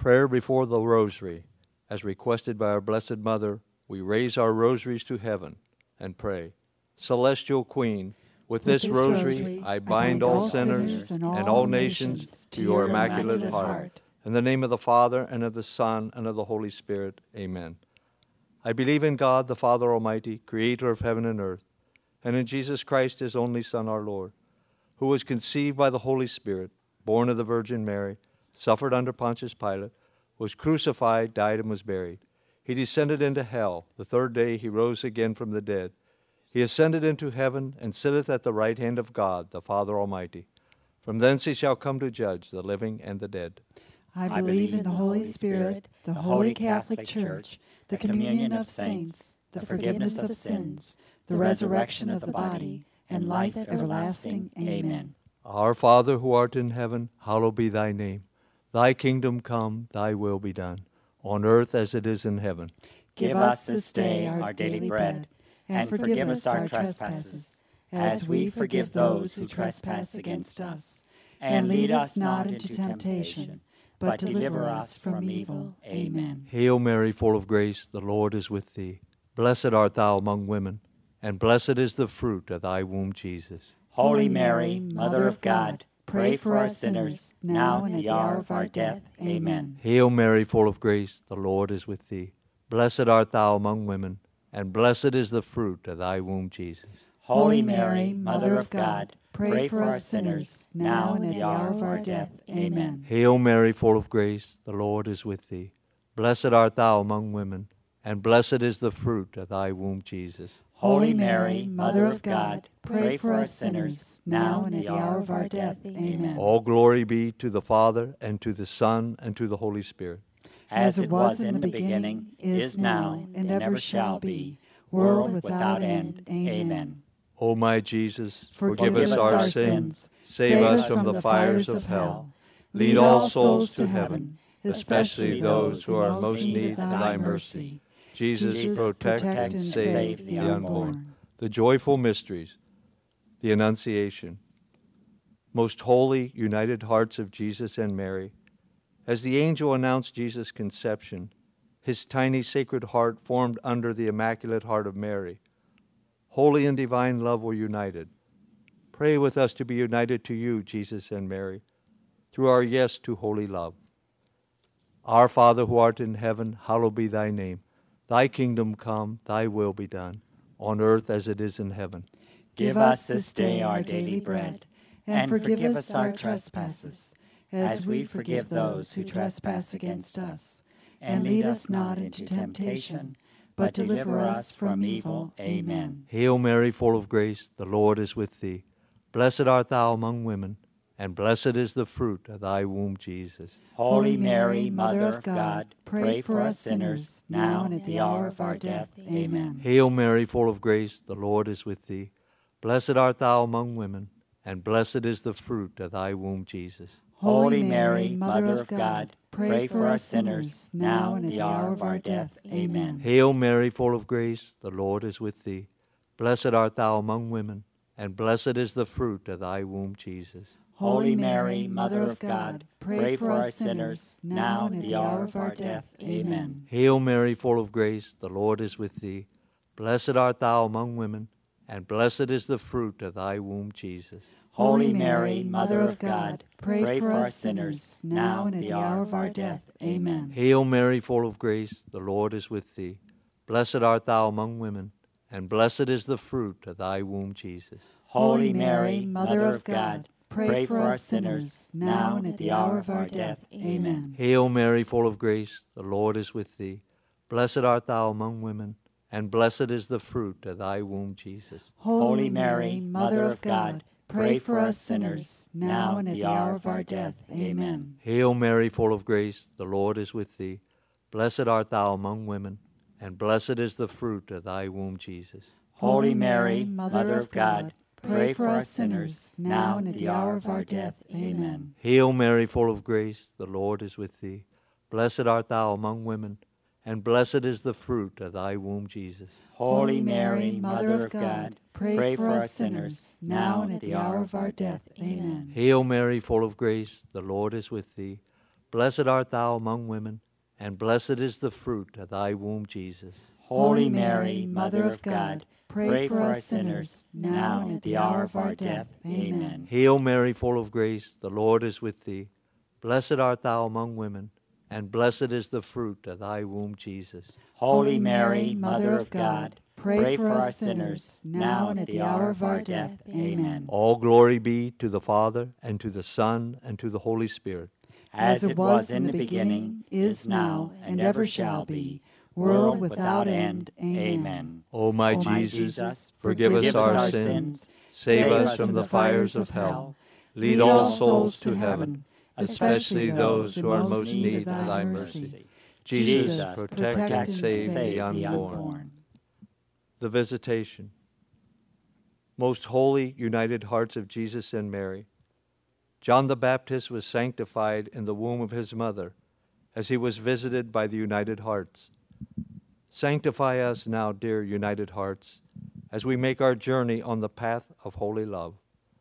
Prayer before the Rosary. As requested by our Blessed Mother, we raise our rosaries to heaven and pray. Celestial Queen, with this rosary I bind all sinners and all nations to your immaculate heart. In the name of the Father, and of the Son, and of the Holy Spirit. Amen. I believe in God, the Father Almighty, creator of heaven and earth, and in Jesus Christ, his only Son, our Lord, who was conceived by the Holy Spirit, born of the Virgin Mary, suffered under Pontius Pilate, was crucified, died, and was buried. He descended into hell. The third day he rose again from the dead. He ascended into heaven, and sitteth at the right hand of God, the Father Almighty. From thence he shall come to judge the living and the dead. I believe in the Holy Spirit, the Holy Catholic Church, the communion of saints, the forgiveness of sins, the resurrection of the body, and life everlasting. Amen. Our Father, who art in heaven, hallowed be thy name. Thy kingdom come, thy will be done, on earth as it is in heaven. Give us this day our daily bread, and forgive us our trespasses, as we forgive those who trespass against us. And lead us not into temptation, but deliver us from evil. Amen. Hail Mary, full of grace, the Lord is with thee. Blessed art thou among women, and blessed is the fruit of thy womb, Jesus. Holy Mary, Mother of God, pray for us sinners, now and at the hour of our death. Amen. Hail Mary, full of grace, the Lord is with thee. Blessed art thou among women, and blessed is the fruit of thy womb, Jesus. Holy Mary, Mother of God, pray for us sinners, now and at the hour of our death. Amen. Hail Mary, full of grace, the Lord is with thee. Blessed art thou among women, and blessed is the fruit of thy womb, Jesus. Holy Mary, Mother of God, pray for us sinners, now and at the hour of our death. Amen. All glory be to the Father, and to the Son, and to the Holy Spirit. As it was in the beginning, is now, and ever shall be, world without end. Amen. O my Jesus, Forgive us our sins, save us from the fires of hell. Lead all souls to heaven, especially those who are most in need of thy mercy. Jesus, protect and save the unborn. The joyful mysteries, the Annunciation. Most holy, united hearts of Jesus and Mary, as the angel announced Jesus' conception, his tiny sacred heart formed under the Immaculate Heart of Mary. Holy and divine love were united. Pray with us to be united to you, Jesus and Mary, through our yes to holy love. Our Father, who art in heaven, hallowed be thy name. Thy kingdom come, thy will be done, on earth as it is in heaven. Give us this day our daily bread, and forgive us our trespasses, as we forgive those who trespass against us. And lead us not into temptation, but deliver us from evil. Amen. Hail Mary, full of grace, the Lord is with thee. Blessed art thou among women, and blessed is the fruit of thy womb, Jesus. Holy Mary, Mother of God, pray for us sinners, now and at the hour of our death. Amen. Hail Mary, full of grace, the Lord is with thee. Blessed art thou among women, and blessed is the fruit of thy womb, Jesus. Holy Mary, Mother of God, pray for us sinners, now and at the hour of our death. Amen. Hail Mary, full of grace, the Lord is with thee. Blessed art thou among women, and blessed is the fruit of thy womb, Jesus. Holy Mary, Mother of God, pray for us sinners, now and at the hour of our death. Amen. Hail Mary, full of grace, the Lord is with thee. Blessed art thou among women, and blessed is the fruit of thy womb, Jesus. Holy Mary, Mother of God, pray for us sinners, now and at the hour of our death. Amen. Hail Mary, full of grace, the Lord is with thee. Blessed art thou among women, and blessed is the fruit of thy womb, Jesus. Holy Mary, Mother of God, pray for us sinners, now and at the hour of our death. Amen. Hail Mary, full of grace, the Lord is with thee. Blessed art thou among women, and blessed is the fruit of thy womb, Jesus. Holy Mary, Mother of God, pray for us sinners, now and at the hour of our death. Amen. Hail Mary, full of grace, the Lord is with thee. Blessed art thou among women, and blessed is the fruit of thy womb, Jesus. Holy Mary, Mother of God, pray for us sinners, now and at the hour of our death. Amen. Hail Mary, full of grace, the Lord is with thee. Blessed art thou among women, and blessed is the fruit of thy womb, Jesus. Holy Mary, Mother of God, pray for us sinners, now and at the hour of our death. Amen. Hail Mary, full of grace, the Lord is with thee. Blessed art thou among women, and blessed is the fruit of thy womb, Jesus. Holy Mary, Mother of God, pray for us sinners, now and at the hour of our death. Amen. Hail Mary, full of grace, the Lord is with thee. Blessed art thou among women, and blessed is the fruit of thy womb, Jesus. Holy Mary, Mother of God, pray for us sinners, now and at the hour of our death. Amen. All glory be to the Father, and to the Son, and to the Holy Spirit. As it was in the beginning, is now, and ever shall be, world without end. Amen. O my Jesus, forgive us our sins, save us from the fires of hell, lead all souls to heaven, especially those who are most in need of thy mercy. Jesus, protect and save the unborn. The Visitation. Most holy, united hearts of Jesus and Mary, John the Baptist was sanctified in the womb of his mother as he was visited by the United Hearts. Sanctify us now, dear United Hearts, as we make our journey on the path of holy love.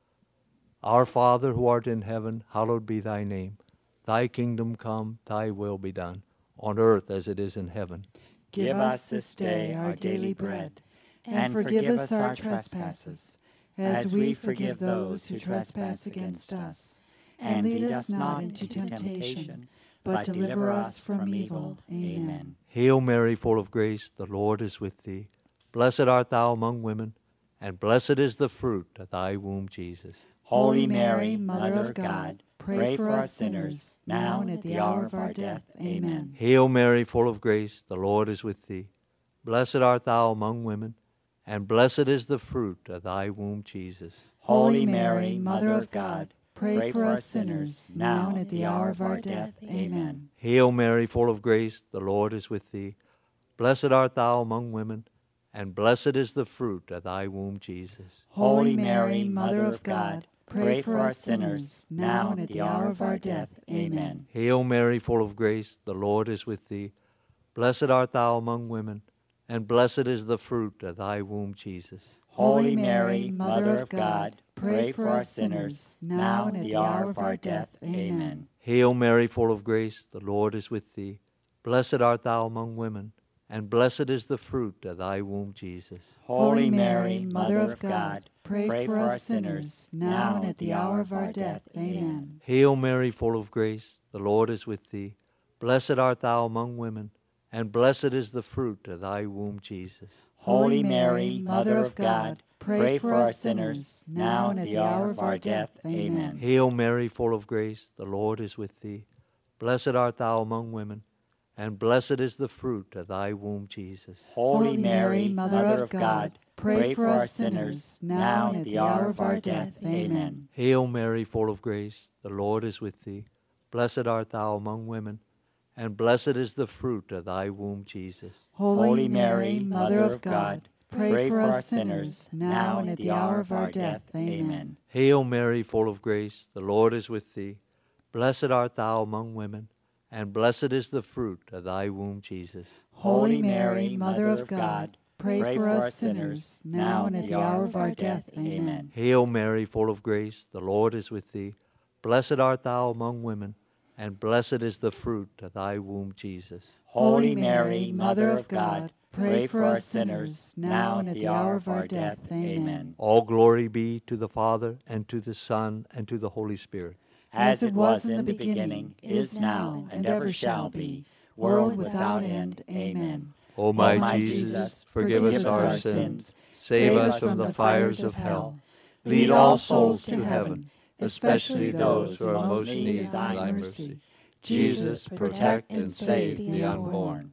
Our Father who art in heaven, hallowed be thy name. Thy kingdom come, thy will be done, on earth as it is in heaven. Give us this day our daily bread, and forgive us our trespasses, as we forgive those who trespass against us. And lead us not into temptation, but deliver us from evil. Amen. Hail Mary, full of grace, the Lord is with thee. Blessed art thou among women, and blessed is the fruit of thy womb, Jesus. Holy Mary, Mother of God, pray for us sinners, now and at the hour of our death. Amen. Hail Mary, full of grace, the Lord is with thee. Blessed art thou among women, and blessed is the fruit of thy womb, Jesus. Holy Mary, Mother of God, pray for us sinners, now and at the hour of our death. Amen. Hail Mary, full of grace, the Lord is with thee. Blessed art thou among women, and blessed is the fruit of thy womb, Jesus. Holy Mary, Mother of God, pray for us sinners, now and at the hour of our death. Amen. Hail Mary, full of grace, the Lord is with thee. Blessed art thou among women, and blessed is the fruit of thy womb, Jesus. Holy Mary, Mother of God, pray for us sinners, now and at the hour of our death. Amen. Hail Mary, full of grace, the Lord is with thee. Blessed art thou among women, and blessed is the fruit of thy womb, Jesus. Holy Mary, Mother of God, pray for us sinners, now and at the hour of our death. Amen. Hail Mary, full of grace, the Lord is with thee. Blessed art thou among women, and blessed is the fruit of thy womb, Jesus. Holy Mary, Mother of God, pray for us sinners, now and at the hour of our death. Amen. Hail Mary, full of grace, the Lord is with thee. Blessed art thou among women, and blessed is the fruit of thy womb, Jesus. Holy Mary, Mother of God, pray for us sinners, now and at the hour of our death. Amen. Hail Mary, full of grace, the Lord is with thee. Blessed art thou among women, and blessed is the fruit of thy womb, Jesus. Holy Mary, Mother of God, pray for us sinners, now and at the hour of our death. Amen. Hail Mary, full of grace, the Lord is with thee. Blessed art thou among women, and blessed is the fruit of thy womb, Jesus. Holy Mary, Mother of God, pray for us sinners, now and at the hour of our death. Amen. Hail Mary, full of grace, the Lord is with thee. Blessed art thou among women, and blessed is the fruit of thy womb, Jesus. Holy Mary, Mother of God, pray for us sinners, now and at the hour of our death. Amen. All glory be to the Father, and to the Son, and to the Holy Spirit. As it was in the beginning, is now, and ever shall be, world without end. Amen. O my Jesus, forgive us our sins, save us from the fires of hell, lead all souls to heaven, especially those who are most in need of thy mercy. Jesus, protect and save the unborn.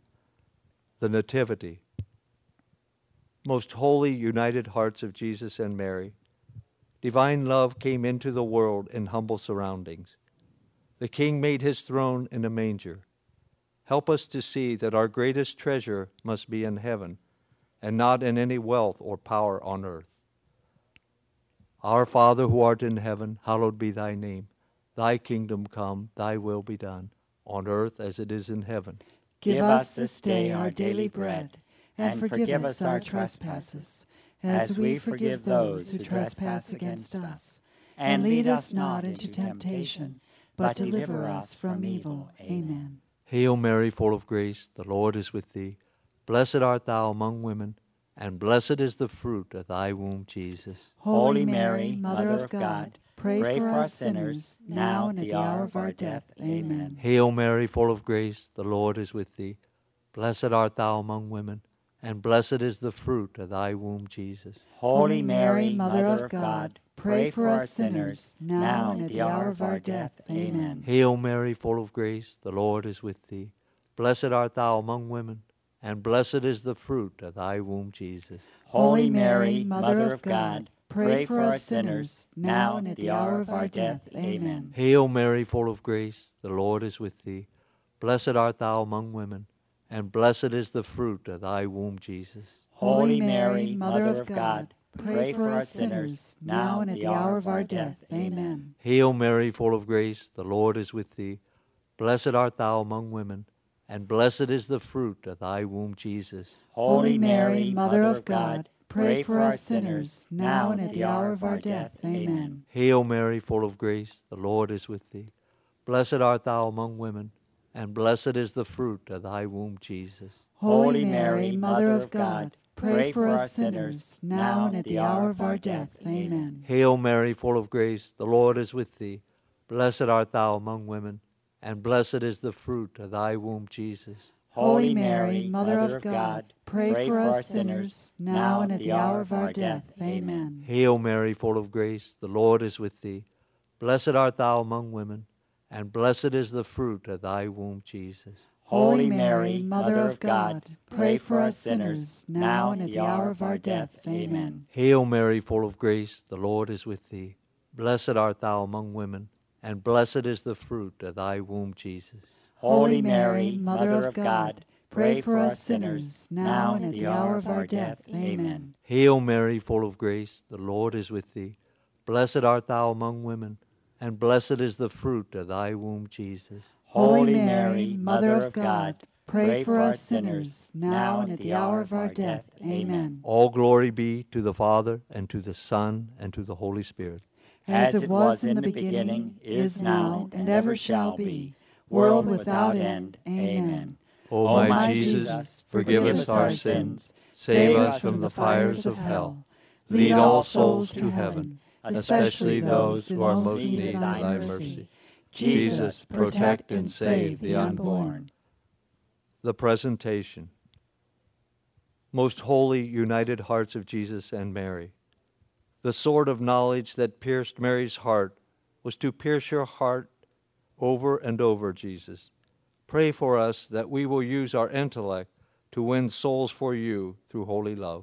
The Nativity. Most holy, united hearts of Jesus and Mary, divine love came into the world in humble surroundings. The King made his throne in a manger. Help us to see that our greatest treasure must be in heaven, and not in any wealth or power on earth. Our Father who art in heaven, hallowed be thy name. Thy kingdom come, thy will be done, on earth as it is in heaven. Give us this day our daily bread, and forgive us our trespasses, as we forgive those who trespass against us. And lead us not into temptation, but deliver us from evil. Amen. Hail Mary, full of grace, the Lord is with thee. Blessed art thou among women, and blessed is the fruit of thy womb, Jesus. Holy Mary, Mother of God, pray for us sinners, now and at the hour of our death. Amen. Hail Mary, full of grace, the Lord is with thee. Blessed art thou among women, and blessed is the fruit of thy womb, Jesus. Holy Mary, Mother of God, pray for us sinners, now and at the hour of our death. Amen. Hail Mary, full of grace, the Lord is with thee. Blessed art thou among women, and blessed is the fruit of thy womb, Jesus. Holy Mary, Mother of God, pray for us sinners, now and at the hour of our death. Amen. Hail Mary, full of grace, the Lord is with thee. Blessed art thou among women, and blessed is the fruit of thy womb, Jesus. Holy Mary, Mother of God, pray for us sinners, now and at the hour of our death. Amen. Hail Mary, full of grace, the Lord is with thee. Blessed art thou among women, and blessed is the fruit of thy womb, Jesus. Holy Mary, Mother of God, pray for us sinners, now and at the hour of our death. Amen. Hail Mary, full of grace, the Lord is with thee. Blessed art thou among women, and blessed is the fruit of thy womb, Jesus. Holy Mary, Mother of God, pray for us sinners, now and at the hour of our death. Amen. Hail Mary, full of grace, the Lord is with thee. Blessed art thou among women, and blessed is the fruit of thy womb, Jesus. Holy Mary, Mother of God, pray for us sinners, now and at the hour of our death. Amen. Hail Mary, full of grace, the Lord is with thee. Blessed art thou among women, and blessed is the fruit of thy womb, Jesus. Holy Mary, Mother of God, pray for us sinners, now and at the hour of our death. Amen. Hail Mary, full of grace, the Lord is with thee. Blessed art thou among women, and blessed is the fruit of thy womb, Jesus. Holy Mary, Mother of God, pray for us sinners, now and at the hour of our death. Amen. Hail Mary, full of grace, the Lord is with thee. Blessed art thou among women, and blessed is the fruit of thy womb, Jesus. Holy Mary, Mother of God, pray for us sinners, now and at the hour of our death. Amen. All glory be to the Father, and to the Son, and to the Holy Spirit. As it was in the beginning, is now, and ever shall be, world without end. Amen. O my Jesus, forgive us our sins, save us from the fires of hell. Lead all souls to heaven, especially those who are most in need of thy mercy. Jesus, protect and save the unborn. The Presentation. Most holy, united hearts of Jesus and Mary, the sword of knowledge that pierced Mary's heart was to pierce your heart over and over, Jesus. Pray for us that we will use our intellect to win souls for you through holy love.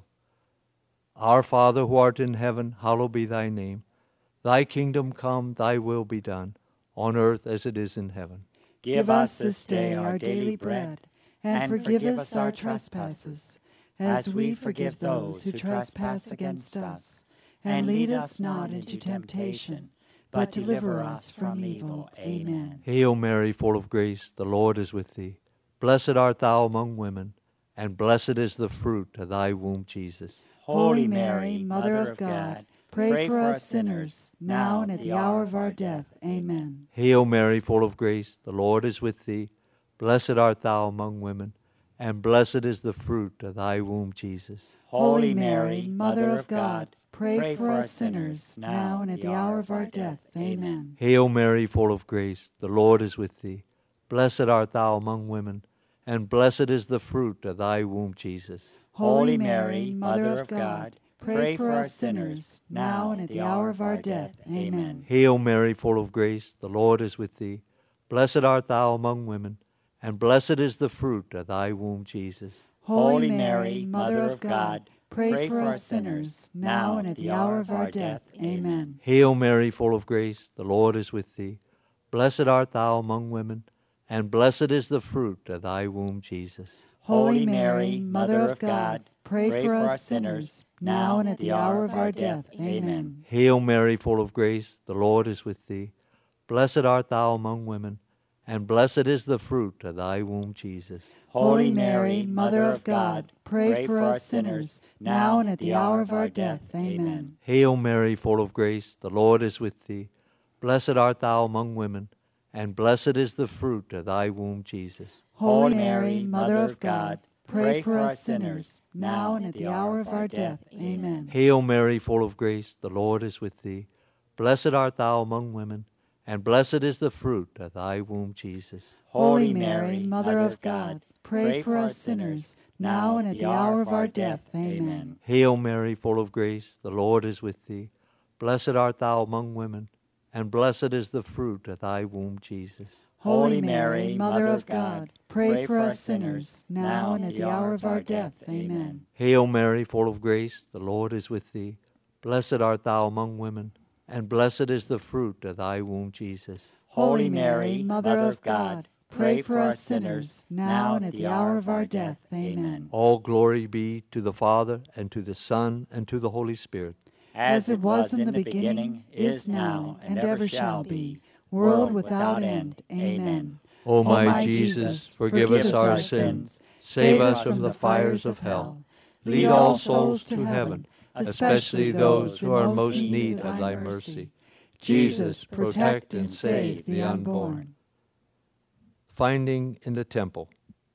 Our Father who art in heaven, hallowed be thy name. Thy kingdom come, thy will be done, on earth as it is in heaven. Give us this day our daily bread, and forgive us our trespasses, as we forgive those who trespass against us. And lead us not into temptation, but deliver us from evil. Amen. Hail Mary, full of grace, the Lord is with thee. Blessed art thou among women, and blessed is the fruit of thy womb, Jesus. Holy Mary, Mother of God, pray for us sinners, now and at the hour of our death. Amen. Hail Mary, full of grace, the Lord is with thee. Blessed art thou among women, and blessed is the fruit of thy womb, Jesus. Holy Mary, Mother of God, pray for us sinners, now and at the hour of our death. Amen. Hail Mary, full of grace, the Lord is with thee. Blessed art thou among women, and blessed is the fruit of thy womb, Jesus. Holy Mary, Mother of God, pray for us sinners, now and at the hour of our death. Amen. Hail Mary, full of grace, the Lord is with thee. Blessed art thou among women, and blessed is the fruit of thy womb, Jesus. Holy Mary, Mother of God, pray for us sinners, now and at the hour of our death. Amen. Hail Mary, full of grace, the Lord is with thee. Blessed art thou among women, and blessed is the fruit of thy womb, Jesus. Holy Mary, Mother of God, pray for us sinners, now and at the hour of our death. Amen. Hail Mary, full of grace, the Lord is with thee. Blessed art thou among women, and blessed is the fruit of thy womb, Jesus. Holy Mary, Mother of God, pray for us sinners, now and at the hour of our death. Amen. Hail Mary, full of grace, the Lord is with thee. Blessed art thou among women, and blessed is the fruit of thy womb, Jesus. Holy Mary, Mother of God, pray for us sinners, now and at the hour of our death. Amen. Hail Mary, full of grace, the Lord is with thee. Blessed art thou among women, and blessed is the fruit of thy womb, Jesus. Holy Mary, Mother of God, pray for us sinners, now and at the hour of our death. Amen. Hail Mary, full of grace, the Lord is with thee. Blessed art thou among women, and blessed is the fruit of thy womb, Jesus. Holy Mary, Mother of God, pray for us sinners, now and at the hour of our death. Amen. Hail Mary, full of grace, the Lord is with thee. Blessed art thou among women, and blessed is the fruit of thy womb, Jesus. Holy Mary, Mother of God, pray for us sinners, now and at the hour of our death. Amen. All glory be to the Father, and to the Son, and to the Holy Spirit. As it was in the beginning, is now, and ever shall be, world without end. Amen. O my Jesus, forgive us our sins, save us from the fires of hell. Lead all souls to heaven, especially those who are most in need of thy mercy. Jesus, protect and save the unborn. Finding in the temple.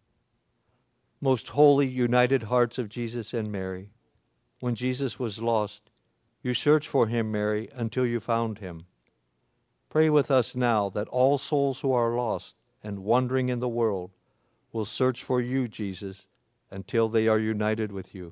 Most holy, united hearts of Jesus and Mary, when Jesus was lost, you searched for him, Mary, until you found him. Pray with us now that all souls who are lost and wandering in the world will search for you, Jesus, until they are united with you.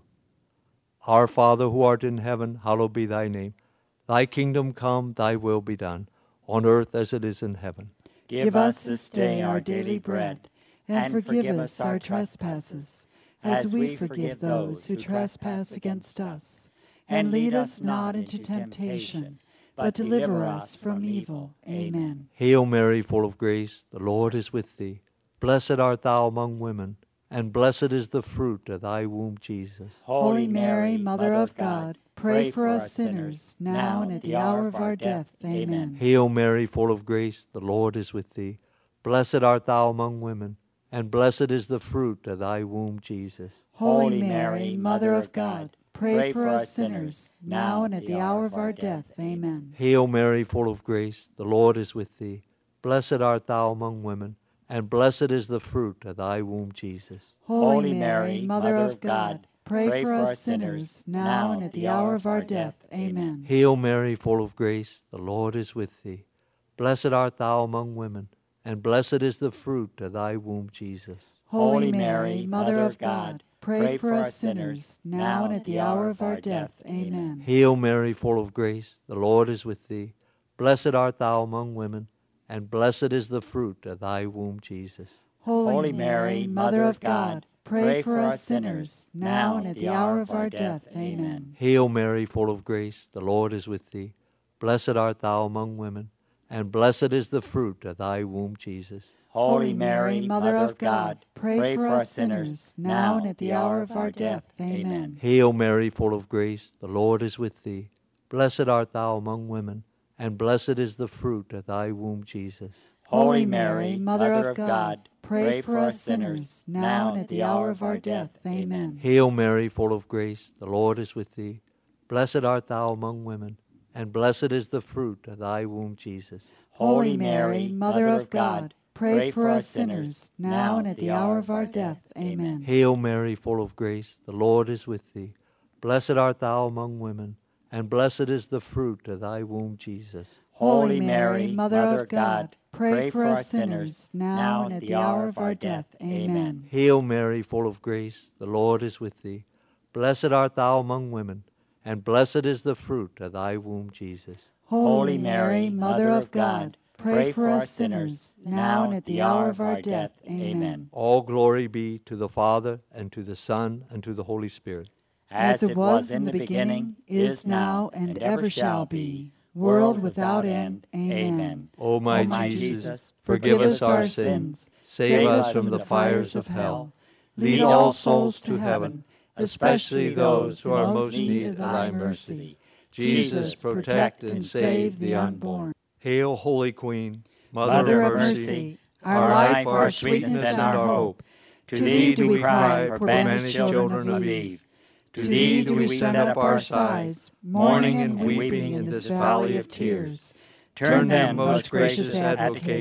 Our Father who art in heaven, hallowed be thy name. Thy kingdom come, thy will be done, on earth as it is in heaven. Give us this day our daily bread, and forgive us our trespasses, as we forgive those who trespass against us. And lead us not into temptation, but deliver us from evil. Amen. Hail Mary, full of grace, the Lord is with thee. Blessed art thou among women, and blessed is the fruit of thy womb, Jesus. Holy Mary, Mother of God, pray for us sinners, now and at the hour of our death. Amen. Hail Mary, full of grace, the Lord is with thee. Blessed art thou among women, and blessed is the fruit of thy womb, Jesus. Holy Mary, Mother of God, pray for us sinners, now and at the hour of our death. Amen. Hail Mary, full of grace, the Lord is with thee. Blessed art thou among women, and blessed is the fruit of thy womb, Jesus. Holy Mary, Mother of God, pray for us sinners, now and at the hour of our death. Amen. Hail Mary, full of grace, the Lord is with thee. Blessed art thou among women, and blessed is the fruit of thy womb, Jesus. Holy Mary, Mother of God, pray for us sinners, now and at the hour of our death. Amen. Hail Mary, full of grace, the Lord is with thee. Blessed art thou among women, and blessed is the fruit of thy womb, Jesus. Holy Mary, Mother of God, pray for us sinners, now and at the hour of our death. Amen. Hail Mary, full of grace, the Lord is with thee. Blessed art thou among women, and blessed is the fruit of thy womb, Jesus. Holy Mary, Mother of God, pray for us sinners, now and at the hour of our death. Amen. Hail Mary, full of grace, the Lord is with thee. Blessed art thou among women, and blessed is the fruit of thy womb, Jesus. Holy Mary, Mother of God, pray for us sinners, now and at the hour of our death. Amen. Hail Mary, full of grace, the Lord is with thee. Blessed art thou among women, and blessed is the fruit of thy womb, Jesus. Holy Mary, Mother of God, pray for us sinners, now and at the hour of our death. Amen. Hail Mary, full of grace, the Lord is with thee. Blessed art thou among women, and blessed is the fruit of thy womb, Jesus. Holy Mary, Mother of God, pray for us sinners, now and at the hour of our death. Amen. Hail Mary, full of grace, the Lord is with thee. Blessed art thou among women, and blessed is the fruit of thy womb, Jesus. Holy Mary, Mother of God, pray for us sinners, now and at the hour of our death. Amen. All glory be to the Father, and to the Son, and to the Holy Spirit. As it was in the beginning, is now, and ever shall be, world without end. Amen. O my Jesus, forgive us our sins, save us from the fires of hell. Lead all souls to heaven, especially those who are most in need of thy mercy. Jesus, protect and save the unborn. Hail, Holy Queen, Mother of mercy, our life, our sweetness, and our hope. To thee do we cry, poor banished children of Eve. To thee do we send up our sighs, mourning and weeping in this valley of tears. Turn then, most gracious Advocate,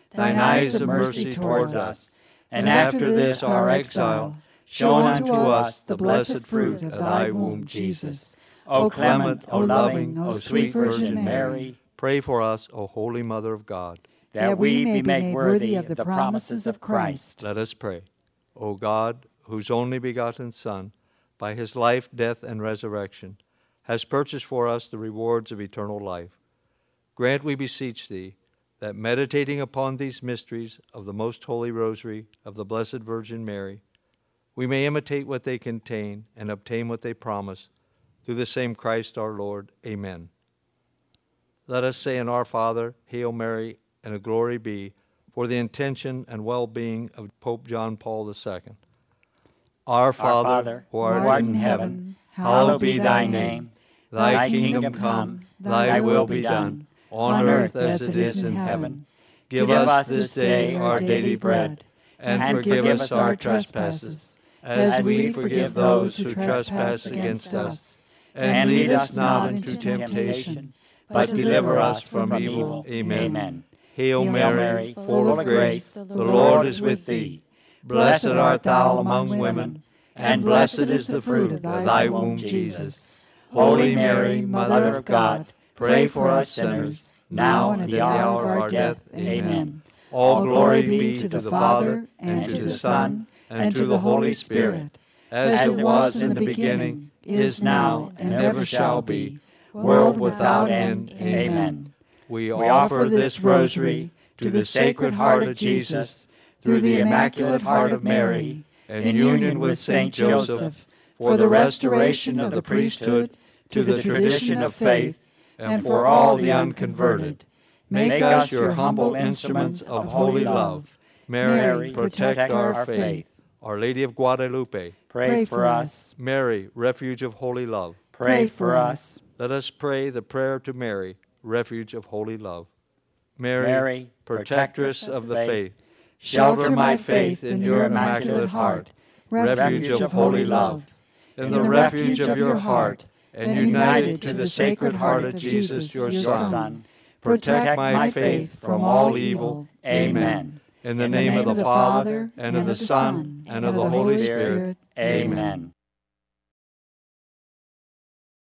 thine eyes of mercy towards us, and after this our exile, show unto us the blessed fruit of thy womb, Jesus. O clement, O loving, O sweet Virgin Mary, pray for us, O Holy Mother of God, that we may be made worthy of the promises of Christ. Let us pray. O God, whose only begotten Son, by his life, death, and resurrection, has purchased for us the rewards of eternal life, grant, we beseech thee, that meditating upon these mysteries of the most holy rosary of the Blessed Virgin Mary, we may imitate what they contain and obtain what they promise, through the same Christ our Lord. Amen. Let us say in Our Father, Hail Mary, and a glory be, for the intention and well-being of Pope John Paul II. Our Father, who art in heaven, hallowed be thy name. Thy kingdom come, thy will be done, on earth as it is in heaven. Give us this day our daily bread, and forgive us our trespasses, as we forgive those who trespass against us. And lead us not into temptation, but deliver us from evil. Amen. Hail Mary, full of grace, the Lord is with thee. Blessed art thou among women, and blessed is the fruit of thy womb, Jesus. Holy Mary, Mother of God, pray for us sinners, now and at the hour of our death. Amen. All glory be to the Father, and to the Son, and to the Holy Spirit, as it was in the beginning, is now, and ever shall be, world without end. Amen. We offer this rosary to the Sacred Heart of Jesus, through the Immaculate Heart of Mary, in union with Saint Joseph, for the restoration of the priesthood, to the tradition of faith, and for all the unconverted. Make us your humble instruments of holy love. Mary, protect our faith. Our Lady of Guadalupe, Pray for us. Mary, refuge of holy love. Pray for us. Let us pray the prayer to Mary, refuge of holy love. Mary, protectress of the faith, Shelter my faith in your Immaculate Heart, refuge of holy love. In the refuge of your heart, and united to the Sacred Heart of Jesus, your Son, protect my faith from all evil. Amen. In the name of the Father, and of the Son, and of the Holy Spirit. Amen.